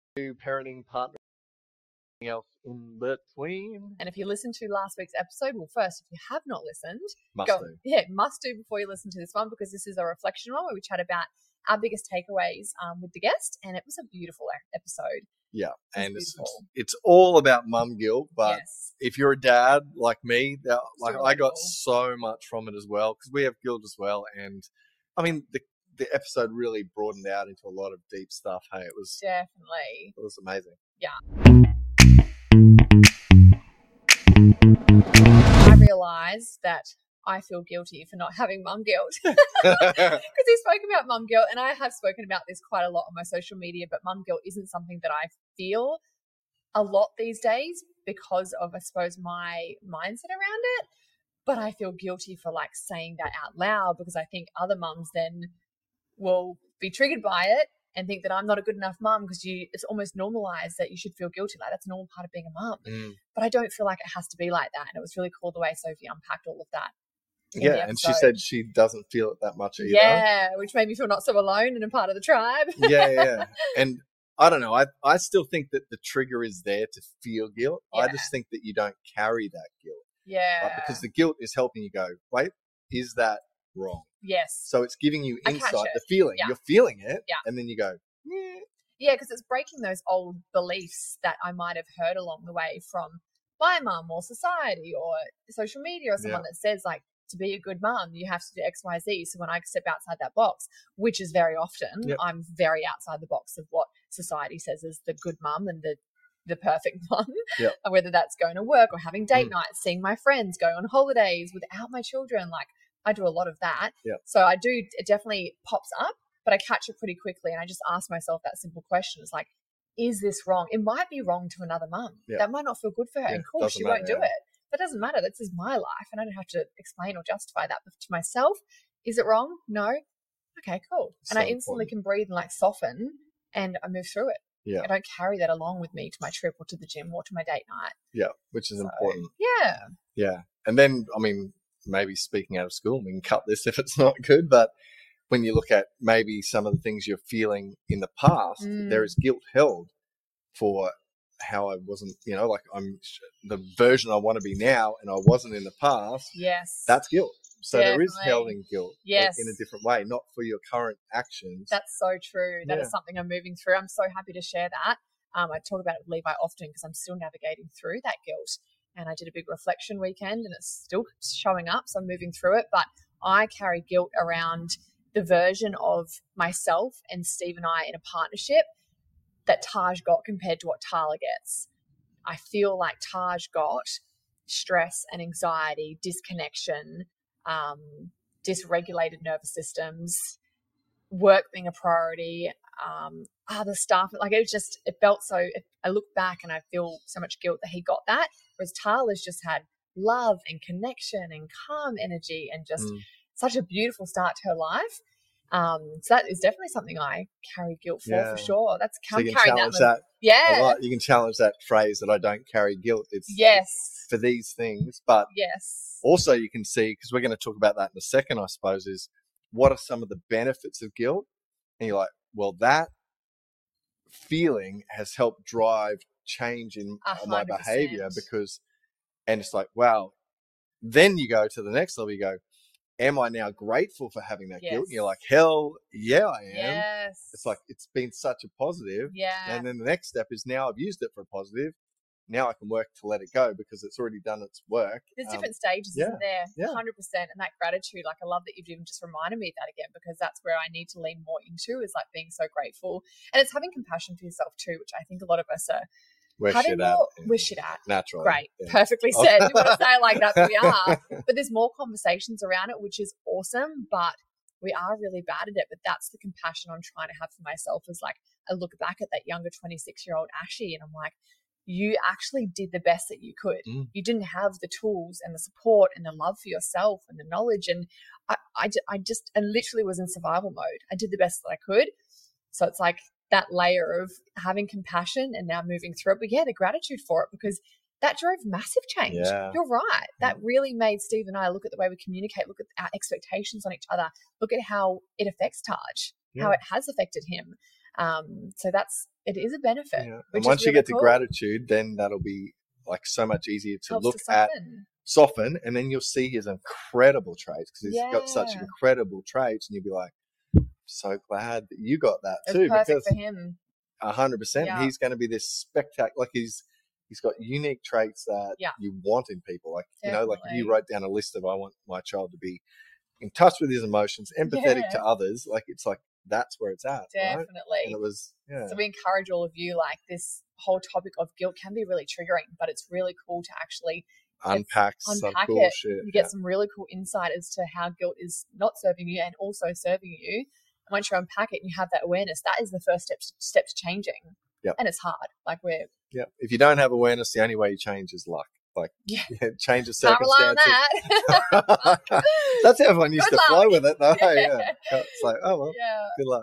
parenting partner, anything else in between. And if you listened to last week's episode, well, first, if you have not listened, must do before you listen to this one, because this is a reflection one where we chat about our biggest takeaways with the guest, and it was a beautiful episode. Yeah, and it's all about mum guilt, but if you're a dad like me, I got so much from it as well, because we have guilt as well. And I mean, the episode really broadened out into a lot of deep stuff. Hey, it was amazing. Yeah. I realised that I feel guilty for not having mum guilt, because he spoke about mum guilt, and I have spoken about this quite a lot on my social media, but mum guilt isn't something that I feel a lot these days because of, I suppose, my mindset around it. But I feel guilty for like saying that out loud, because I think other mums then will be triggered by it and think that I'm not a good enough mum, because it's almost normalized that you should feel guilty. Like, that's a normal part of being a mum. But I don't feel like it has to be like that. And it was really cool the way Sophie unpacked all of that. Yeah, and she said she doesn't feel it that much either. Yeah, which made me feel not so alone and a part of the tribe. Yeah. And I don't know, I still think that the trigger is there to feel guilt. Yeah. I just think that you don't carry that guilt. Yeah. Right? Because the guilt is helping you go, wait, is that wrong? Yes. So it's giving you insight, the feeling. Yeah. You're feeling it, and then you go, Yeah, because it's breaking those old beliefs that I might have heard along the way from my mum or society or social media or someone that says, like, to be a good mum, you have to do X, Y, Z. So when I step outside that box, which is very often, I'm very outside the box of what society says is the good mum and the perfect mum, whether that's going to work or having date nights, seeing my friends, going on holidays without my children. Like, I do a lot of that. So it definitely pops up, but I catch it pretty quickly. And I just ask myself that simple question. It's like, is this wrong? It might be wrong to another mum. That might not feel good for her. And cool, she won't do it. That doesn't matter. This is my life, and I don't have to explain or justify that to myself. Is it wrong? No. Okay, cool. And I instantly can breathe and like soften, and I move through it. Yeah. I don't carry that along with me to my trip or to the gym or to my date night. Yeah, which is important. Yeah. Yeah. And then, I mean, maybe speaking out of school, we can cut this if it's not good, but when you look at maybe some of the things you're feeling in the past, there is guilt held for how I wasn't, like I'm the version I want to be now and I wasn't in the past. Yes. That's guilt. So Definitely. There is held in guilt in a different way, not for your current actions. That's so true. That is something I'm moving through. I'm so happy to share that. I talk about it with Levi often because I'm still navigating through that guilt. And I did a big reflection weekend and it's still showing up. So I'm moving through it. But I carry guilt around the version of myself and Steve and I in a partnership that Taj got compared to what Tala gets. I feel like Taj got stress and anxiety, disconnection, dysregulated nervous systems, work being a priority, other stuff. Like it felt so, I look back and I feel so much guilt that he got that, whereas Tala's just had love and connection and calm energy and just such a beautiful start to her life. So that is definitely something I carry guilt for sure. That's so you can challenge that. A lot. You can challenge that phrase that I don't carry guilt. It's for these things, but also you can see, because we're going to talk about that in a second, I suppose, is what are some of the benefits of guilt? And you're like, well, that feeling has helped drive change in my behavior and it's like, wow. Then you go to the next level, you go, am I now grateful for having that guilt? And you're like, hell yeah, I am. Yes. It's like, it's been such a positive. Yeah. And then the next step is now I've used it for a positive. Now I can work to let it go because it's already done its work. There's different stages, isn't there? 100%. And that gratitude, like I love that you've even just reminded me of that again, because that's where I need to lean more into, is like being so grateful. And it's having compassion for yourself too, which I think a lot of us are. We're shit at. Naturally. Great. Yeah. Perfectly said. You want to say it like that, but we are. But there's more conversations around it, which is awesome. But we are really bad at it. But that's the compassion I'm trying to have for myself, is like I look back at that younger 26-year-old Ashy and I'm like, you actually did the best that you could. You didn't have the tools and the support and the love for yourself and the knowledge. And I literally was in survival mode. I did the best that I could. So it's like that layer of having compassion and now moving through it. But the gratitude for it, because that drove massive change. Yeah. You're right. That really made Steve and I look at the way we communicate, look at our expectations on each other, look at how it affects Taj, how it has affected him. So it is a benefit. Yeah. And once you get to gratitude, then that'll be like so much easier to look at, soften, and then you'll see his incredible traits, because he's got such incredible traits, and you'll be like, so glad that you got that too. It's perfect for him. 100%. He's going to be this spectacular, like he's got unique traits that you want in people. Like, you know, like if you wrote down a list of, I want my child to be in touch with his emotions, empathetic to others, like it's like, that's where it's at. Definitely. Right? And it was, So we encourage all of you, like, this whole topic of guilt can be really triggering, but it's really cool to actually unpack some cool shit. You get some really cool insight as to how guilt is not serving you and also serving you. And once you unpack it and you have that awareness, that is the first step to changing. Yep. And it's hard. Like if you don't have awareness, the only way you change is luck. Like, change of circumstances. Can't rely on that. That's how everyone used to flow with it, though. It's like, oh well, good luck.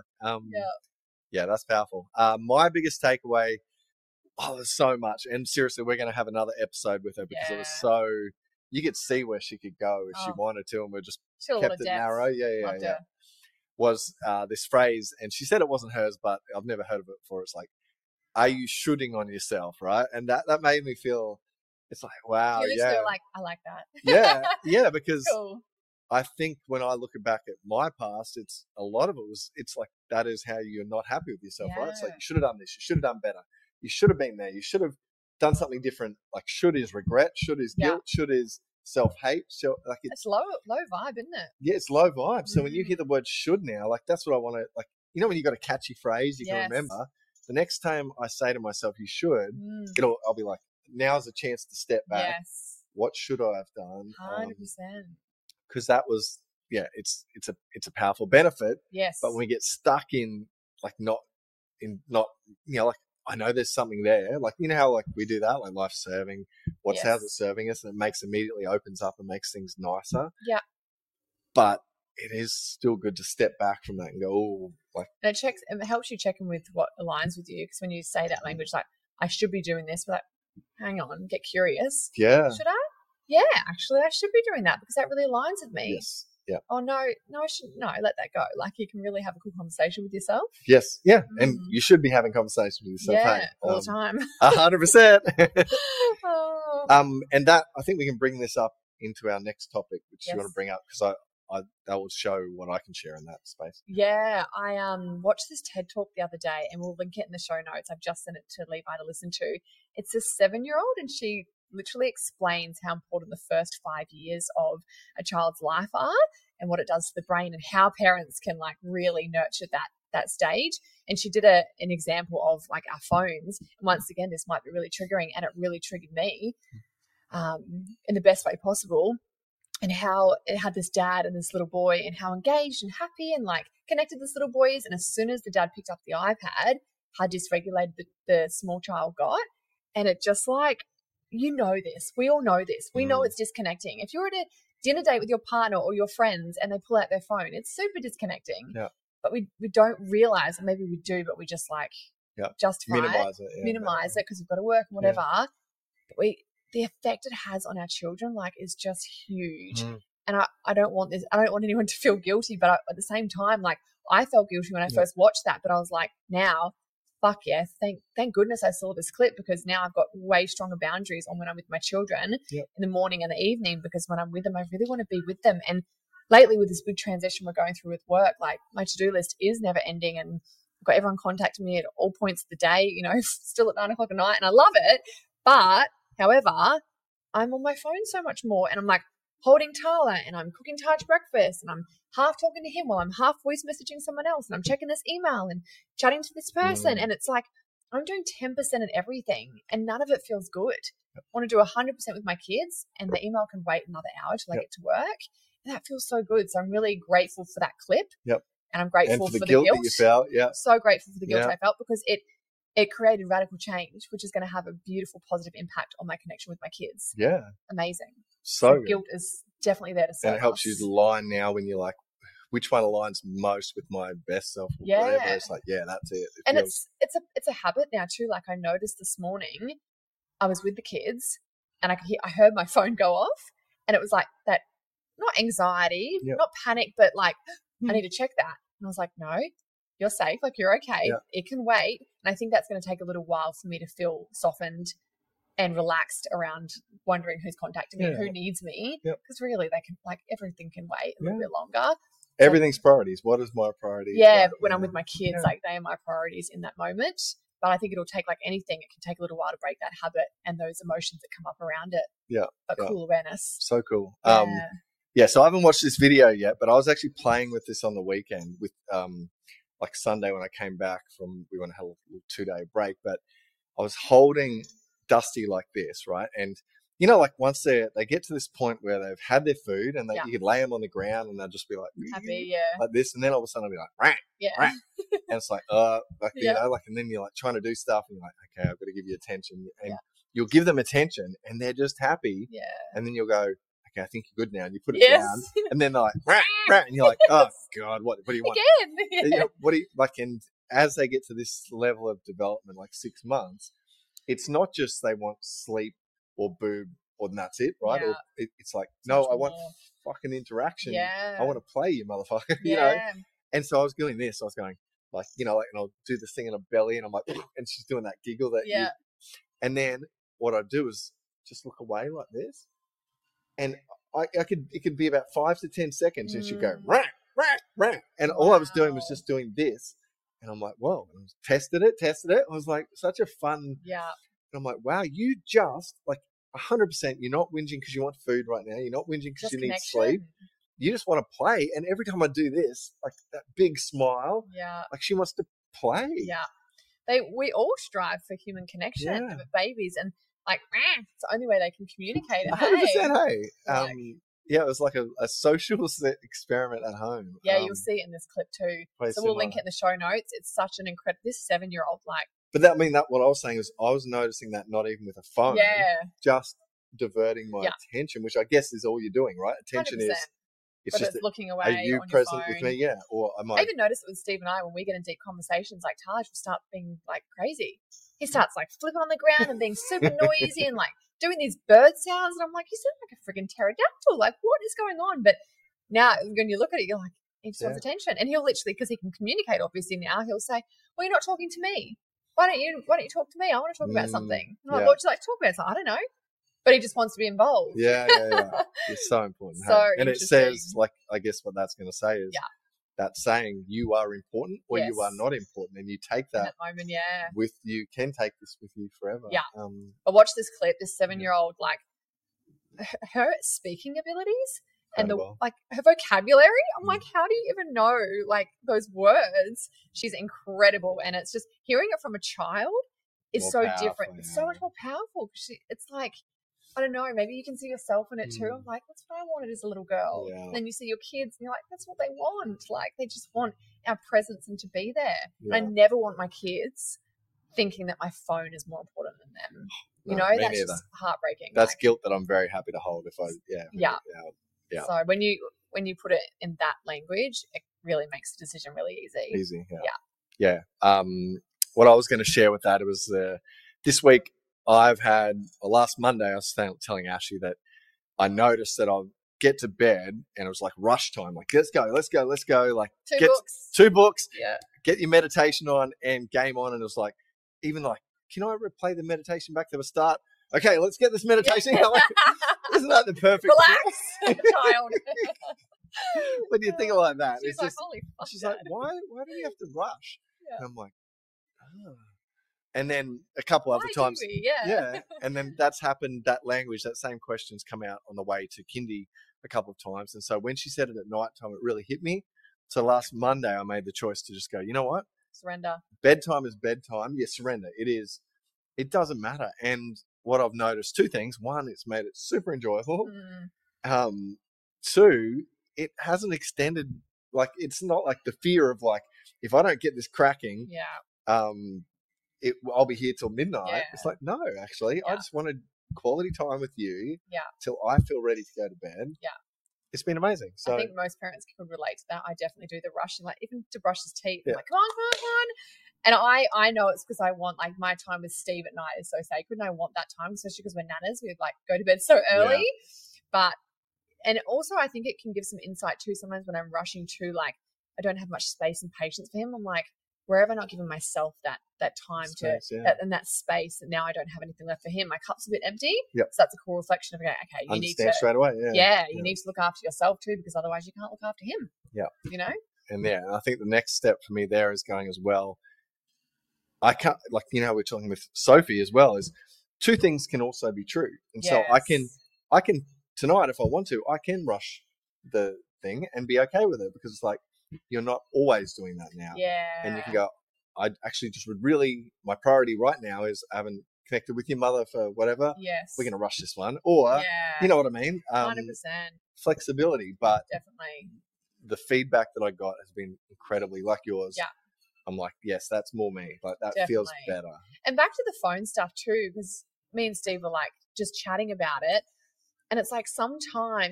That's powerful. My biggest takeaway. Oh, there's so much, and seriously, we're going to have another episode with her, because it was so. You could see where she could go if she wanted to, and we just kept it narrow. Yeah. Was this phrase, and she said it wasn't hers, but I've never heard of it before. It's like, "Are you shooting on yourself?" Right, and that made me feel. It's like, wow, you feel like, I like that. yeah, because cool. I think when I look back at my past, it's a lot of it was. It's like that is how you're not happy with yourself, right? It's like, you should have done this, you should have done better. You should have been there. You should have done something different. Like, should is regret, should is guilt, should is self-hate. So like it's low vibe, isn't it? Yeah, it's low vibe. So when you hear the word should now, like that's what I want to, like, you know, when you got a catchy phrase you can remember, the next time I say to myself, you should, I'll be like, now's a chance to step back. Yes. What should I have done? 100%. Because that was, it's a powerful benefit. Yes. But when we get stuck in, like, not, you know, like, I know there's something there. Like, you know how, like, we do that, like, life's serving. How's it serving us? And it immediately opens up and makes things nicer. Yeah. But it is still good to step back from that and go, oh, like. And it helps you check in with what aligns with you. Because when you say that language, like, I should be doing this, but like, hang on, get curious. Yeah. Should I? Yeah, actually, I should be doing that because that really aligns with me. Yes. Yeah. Oh, no, I shouldn't. No, let that go. Like, you can really have a cool conversation with yourself. Yes. Yeah. And you should be having conversations with yourself. Yeah, all the time. 100%. And that, I think we can bring this up into our next topic, which you want to bring up, because that will show what I can share in that space. Yeah. I watched this TED Talk the other day, and we'll link it in the show notes. I've just sent it to Levi to listen to. It's a 7-year-old, and she literally explains how important the first 5 years of a child's life are and what it does to the brain, and how parents can, like, really nurture that stage. And she did an example of, like, our phones. And once again, this might be really triggering, and it really triggered me in the best way possible. And how it had this dad and this little boy, and how engaged and happy and, like, connected this little boy is. And as soon as the dad picked up the iPad, how dysregulated the small child got. And it just, like, you know this. We all know this. We know it's disconnecting. If you're at a dinner date with your partner or your friends and they pull out their phone, it's super disconnecting. Yeah. But we don't realize, and maybe we do, but we just, like, justify minimize it because we've got to work and whatever. Yeah. But the effect it has on our children, like, is just huge. And I don't want this. I don't want anyone to feel guilty, but at the same time, like, I felt guilty when I first watched that, but I was like, now, fuck yeah, thank goodness I saw this clip, because now I've got way stronger boundaries on when I'm with my children in the morning and the evening, because when I'm with them, I really want to be with them. And lately, with this big transition we're going through with work, like, my to-do list is never ending, and I've got everyone contacting me at all points of the day, you know, still at 9 o'clock at night, and I love it. But however, I'm on my phone so much more, and I'm, like, holding Tala, and I'm cooking Taj breakfast, and I'm half talking to him while I'm half voice messaging someone else, and I'm checking this email and chatting to this person. And it's like, I'm doing 10% of everything, and none of it feels good. I want to do 100% with my kids, and the email can wait another hour till I get to work. And that feels so good. So I'm really grateful for that clip. Yep. And I'm grateful for the guilt that you felt. Yeah. So grateful for the guilt I felt, because it created radical change, which is going to have a beautiful positive impact on my connection with my kids. Yeah. Amazing. So guilt is definitely there to serve. And it helps you align now when you're like, which one aligns most with my best self or whatever. It's like, that's it. It's a habit now too. Like, I noticed this morning I was with the kids and I heard my phone go off, and it was like that, not anxiety, not panic, but like, I need to check that. And I was like, no, you're safe, like you're okay. It can wait. And I think that's going to take a little while for me to feel softened and relaxed around wondering who's contacting me, who needs me. Because really, they can, like, everything can wait a little bit longer. Everything's priorities. What is my priority? Yeah, but when I'm with my kids, like, they are my priorities in that moment. But I think it'll take, like anything, it can take a little while to break that habit and those emotions that come up around it. Yeah. But cool awareness. So cool. So I haven't watched this video yet, but I was actually playing with this on the weekend with like Sunday when I came back from, we went to have a little 2-day break, but I was holding Dusty like this, right? And you know, like once they get to this point where they've had their food and you could lay them on the ground and they'll just be like, happy, like this, and then all of a sudden I'll be like, rah, and it's like, you know, like, and then you're like trying to do stuff and you're like, okay, I've got to give you attention, and you'll give them attention and they're just happy, and then you'll go, okay, I think you're good now, and you put it down, and then they're like, rah, and you're like, oh God, what do you want? Again, you know, what do you like? And as they get to this level of development, like 6 months, it's not just they want sleep or boob, or that's it, right? Or it's like, no, I want fucking interaction. I want to play you, motherfucker. You know? And so I was doing this. I was going like, you know, like, and I'll do this thing in her belly, and I'm like, and she's doing that giggle that and then what I do is just look away like this, and it could be about 5 to 10 seconds, and she'd go rah, rah, rah, and all I was doing was just doing this, and I'm like, whoa, and I tested it. I was like, such a fun. And I'm like, wow, you just, like, 100%, you're not whinging because you want food right now. You're not whinging because you need sleep. You just want to play. And every time I do this, like that big smile, like she wants to play. We all strive for human connection with babies, and like, it's the only way they can communicate. 100%, hey. It was like a social experiment at home. You'll see it in this clip too. So we'll link it in the show notes. It's such an incredible, this 7-year-old, like. But that what I was saying is I was noticing that not even with a phone, just diverting my attention, which I guess is all you're doing, right? Attention 100%. It's just looking away. Are you on present your phone. with me? Yeah. Or am I? I even noticed it with Steve and I when we get in deep conversations. Like Taj will start being like crazy. He starts like flipping on the ground and being super noisy and like doing these bird sounds. And I'm like, you sound like a freaking pterodactyl. Like, what is going on? But now when you look at it, you're like, he just wants attention. And he'll literally, because he can communicate, obviously now, he'll say, well, you're not talking to me. Why don't you talk to me? I want to talk about something. I'm like, what would you like to talk about? Like, I don't know. But he just wants to be involved. Yeah. It's so important. And it says, like, I guess what that's going to say is that saying you are important or you are not important. And you take that moment, with you, can take this with you forever. Yeah. But watch this clip, this 7-year-old, like, her speaking abilities and her vocabulary. I'm like, how do you even know like those words? She's incredible, and it's just hearing it from a child is more so powerful, different. It's so much more powerful. It's like, I don't know, maybe you can see yourself in it too. I'm like, that's what I wanted as a little girl. And then you see your kids, and you're like, that's what they want. Like, they just want our presence and to be there. And I never want my kids thinking that my phone is more important than them. You know, that's just heartbreaking. That's guilt that I'm very happy to hold if I, Yeah. So when you put it in that language, it really makes the decision really easy. Yeah. What I was going to share with that, it was this week last Monday, I was telling Ashley that I noticed that I'll get to bed and it was like rush time. Like, let's go. Like, two books. Yeah. Get your meditation on and game on. And it was like, even like, can I replay the meditation back to the start? Okay, let's get this meditation. Like, isn't that the perfect? Relax, child. When you think like that, she's like, holy fuck. She's like, why do we have to rush? Yeah. And I'm like, oh. And then a couple other times, and then that's happened. That language, that same question's come out on the way to kindy a couple of times. And so when she said it at night time, it really hit me. So last Monday, I made the choice to just go, you know what? Surrender. Bedtime is bedtime. Yeah, surrender. It is. It doesn't matter. And what I've noticed, 2 things. 1, it's made it super enjoyable. 2, it hasn't extended. Like, it's not like the fear of like, if I don't get this cracking, I'll be here till midnight. Yeah. It's like, no, actually, I just wanted quality time with you till I feel ready to go to bed. Yeah. It's been amazing. So I think most parents could relate to that. I definitely do the rushing, like even to brush his teeth. I'm like, come on. And I know it's because I want, like, my time with Steve at night is so sacred, and I want that time, especially because we're nanas. We like go to bed so early. Yeah. And also I think it can give some insight too. Sometimes when I'm rushing to like I don't have much space and patience for him. I'm like, where have I not given myself that time space, and that space, and now I don't have anything left for him. My cup's a bit empty. Yep. So that's a cool reflection of, okay, you need to straight away. You need to look after yourself too, because otherwise you can't look after him. Yeah. You know? And I think the next step for me there is going as well. I can't, like, we're talking with Sophie as well, is two things can also be true. And so I can tonight, if I want to, I can rush the thing and be okay with it, because it's like, you're not always doing that now. Yeah. And you can go, I actually just would really, my priority right now is I haven't connected with your mother for whatever. Yes. We're going to rush this one. Or, you know what I mean? 100%. Flexibility. But definitely, the feedback that I got has been incredibly, like yours. Yeah. I'm like, yes, that's more me. Like, that feels better. And back to the phone stuff too, because me and Steve were like just chatting about it. And it's like sometimes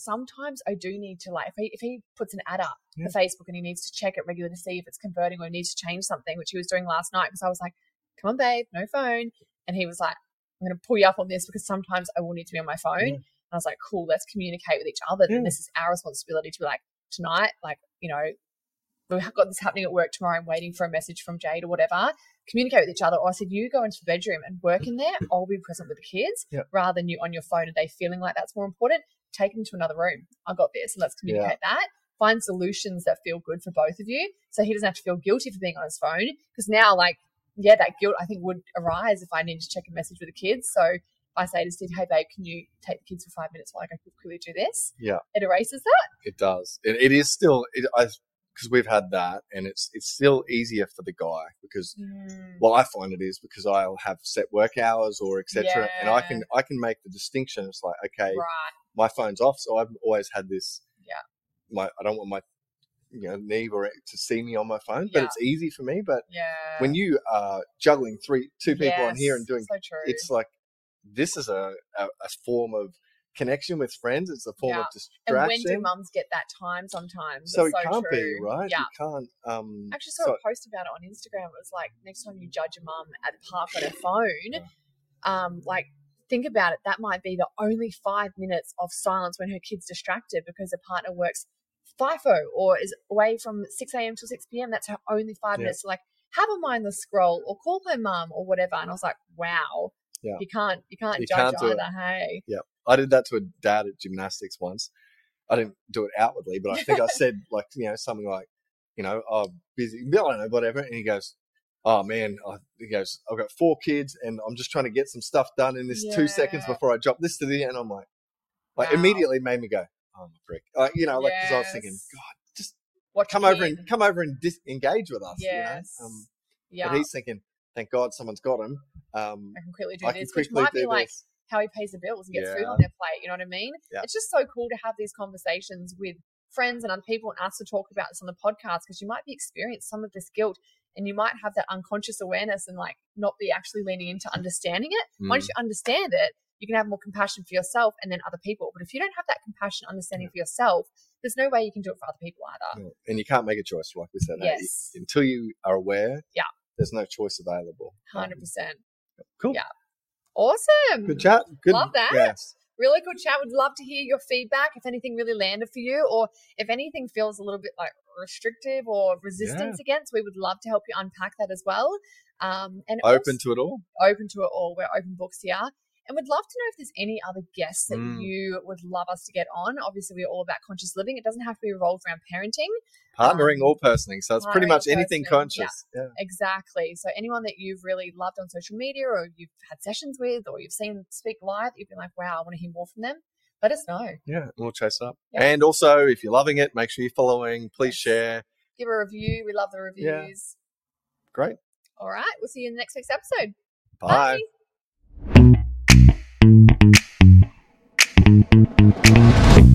I do need to, like, if he puts an ad up for Facebook and he needs to check it regularly to see if it's converting or he needs to change something, which he was doing last night, because I was like, come on, babe, no phone. And he was like, I'm going to pull you up on this because sometimes I will need to be on my phone. And I was like, cool, let's communicate with each other. And this is our responsibility to be like, tonight, like, we've got this happening at work tomorrow. I'm waiting for a message from Jade or whatever. Communicate with each other. Or I said, you go into the bedroom and work in there. I'll be present with the kids rather than you on your phone. Are they feeling like that's more important? Take them to another room. I got this, and let's communicate that. Find solutions that feel good for both of you, so he doesn't have to feel guilty for being on his phone. Because now, like, that guilt I think would arise if I need to check a message with the kids. So I say to Steve, hey, babe, can you take the kids for 5 minutes while I go quickly do this? Yeah. It erases that. It does. It is still, because we've had that, and it's still easier for the guy because, well, I find it is because I'll have set work hours or etc. And I can make the distinction. It's like, okay, my phone's off. So I've always had this, I don't want my, Neve or to see me on my phone, but it's easy for me. But when you are juggling two people on here and doing, it's like, this is a form of connection with friends. It's a form of distraction. And when do mums get that time sometimes? So it can't be, right? Yeah. You can't. Actually saw a post about it on Instagram. It was like, next time you judge a mum at the park on her phone, like, think about it. That might be the only 5 minutes of silence when her kid's distracted because her partner works FIFO or is away from 6 a.m. till 6 p.m. That's her only 5 minutes to, like, have a mindless scroll or call her mum or whatever. And I was like, wow. Yeah. You can't judge either, hey? Yeah. I did that to a dad at gymnastics once. I didn't do it outwardly, but I think I said, like, something like, oh, busy, I don't know, whatever. And he goes, oh, man, I've got 4 kids and I'm just trying to get some stuff done in this 2 seconds before I drop this to the end. I'm like, immediately made me go, oh, my prick. Because I was thinking, God, just come over and engage with us. Yes. But he's thinking, thank God someone's got him. I can quickly do this, which might be like how he pays the bills and gets food on their plate. You know what I mean? Yeah. It's just so cool to have these conversations with friends and other people and us to talk about this on the podcast, because you might be experiencing some of this guilt and you might have that unconscious awareness and, like, not be actually leaning into understanding it. Once you understand it, you can have more compassion for yourself and then other people. But if you don't have that compassion, understanding for yourself, there's no way you can do it for other people either. And you can't make a choice, like we said. Yes. Until you are aware, there's no choice available. 100%. Cool. Yeah. Awesome. Good chat. Love that. Yes. Really good chat. Would love to hear your feedback if anything really landed for you, or if anything feels a little bit like restrictive or resistance against. We would love to help you unpack that as well. And open to it all. Open to it all. We're open books here. And we'd love to know if there's any other guests that you would love us to get on. Obviously, we're all about conscious living. It doesn't have to be revolved around parenting. Partnering or personing. So it's pretty much anything conscious. Yeah, exactly. So anyone that you've really loved on social media or you've had sessions with or you've seen speak live, you've been like, wow, I want to hear more from them. Let us know. Yeah, we'll chase it up. Yeah. And also, if you're loving it, make sure you're following. Please share. Give a review. We love the reviews. Yeah. Great. All right. We'll see you in the next week's episode. Bye. Bye.